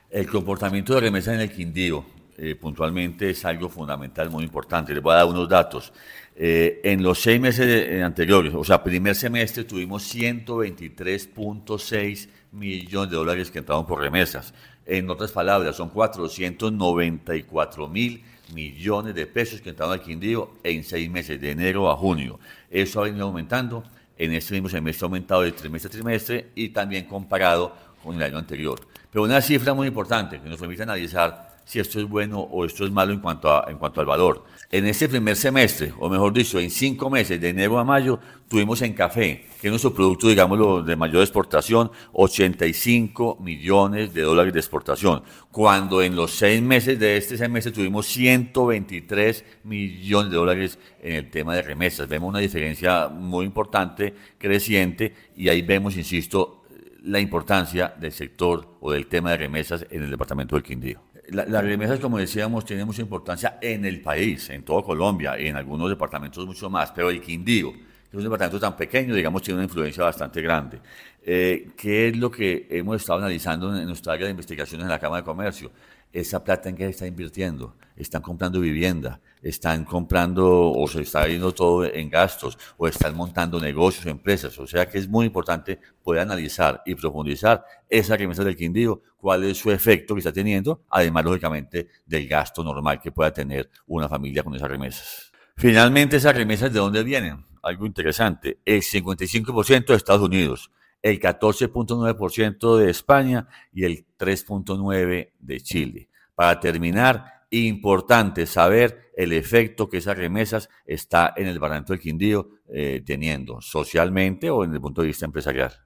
El comportamiento de remesas en el Quindío, puntualmente, es algo fundamental, muy importante. Les voy a dar unos datos. En los 6 meses anteriores, o sea, primer semestre, tuvimos 123.6 millones de dólares que entraron por remesas. En otras palabras, son 494.000 millones de pesos que entraron al Quindío en 6 meses, de enero a junio. Eso ha venido aumentando. En este mismo semestre ha aumentado de trimestre a trimestre y también comparado con el año anterior. Pero una cifra muy importante que nos permite analizar si esto es bueno o esto es malo en cuanto al valor. En este primer semestre, o mejor dicho, en 5 meses, de enero a mayo, tuvimos en café, que es nuestro producto, digámoslo, de mayor exportación, 85 millones de dólares de exportación, cuando en los 6 meses de este semestre tuvimos 123 millones de dólares en el tema de remesas. Vemos una diferencia muy importante, creciente, y ahí vemos, insisto, la importancia del sector o del tema de remesas en el departamento del Quindío. Las remesas, como decíamos, tienen mucha importancia en el país, en todo Colombia y en algunos departamentos mucho más, pero el Quindío, que es un departamento tan pequeño, digamos, tiene una influencia bastante grande. ¿Qué es lo que hemos estado analizando en nuestra área de investigación en la Cámara de Comercio? Esa plata en qué se está invirtiendo. Están comprando vivienda, están comprando o se está yendo todo en gastos o están montando negocios, empresas. O sea que es muy importante poder analizar y profundizar esa remesa del Quindío, cuál es su efecto que está teniendo, además, lógicamente, del gasto normal que pueda tener una familia con esas remesas. Finalmente, esas remesas, ¿de dónde vienen? Algo interesante. El 55% de Estados Unidos, el 14.9% de España y el 3.9% de Chile. Para terminar, importante saber el efecto que esas remesas está en el departamento del Quindío teniendo socialmente o en el punto de vista empresarial.